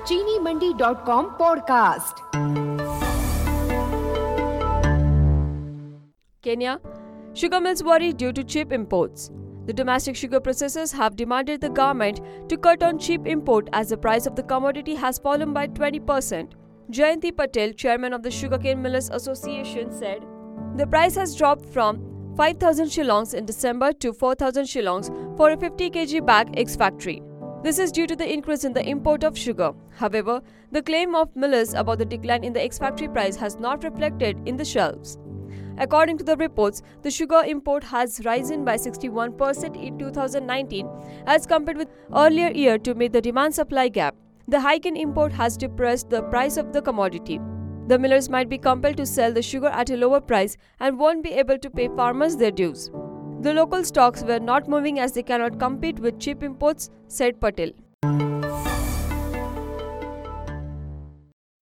चीनीमंडी.com podcast. Kenya, sugar mills worry due to cheap imports. The domestic sugar processors have demanded the government to cut on cheap import as the price of the commodity has fallen by 20%. Jayanti Patel, chairman of the Sugarcane Millers Association, said the price has dropped from 5,000 shillongs in December to 4,000 shillongs for a 50 kg bag ex-factory. This is due to the increase in the import of sugar. However, the claim of millers about the decline in the ex-factory price has not reflected in the shelves. According to the reports, the sugar import has risen by 61% in 2019 as compared with earlier year to meet the demand-supply gap. The hike in import has depressed the price of the commodity. The millers might be compelled to sell the sugar at a lower price and won't be able to pay farmers their dues. The local stocks were not moving as they cannot compete with cheap imports, said Patel.